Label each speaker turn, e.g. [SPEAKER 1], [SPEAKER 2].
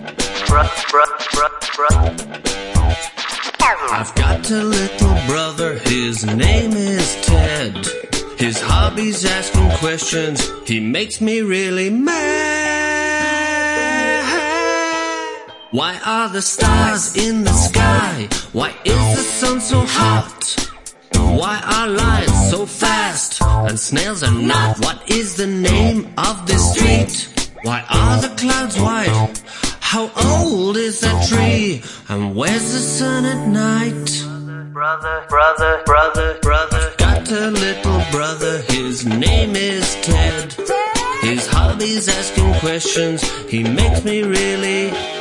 [SPEAKER 1] I've got a little brother, his name is Ted. His hobby's asking questions, he makes me really mad. Why are the stars in the sky? Why is the sun so hot? Why are lights so fast and snails are not? What is the name of this street? Why are the clouds white? How old is that tree? And where's the sun at night? Brother, I've got a little brother, his name is Ted. His hobby's asking questions, he makes me really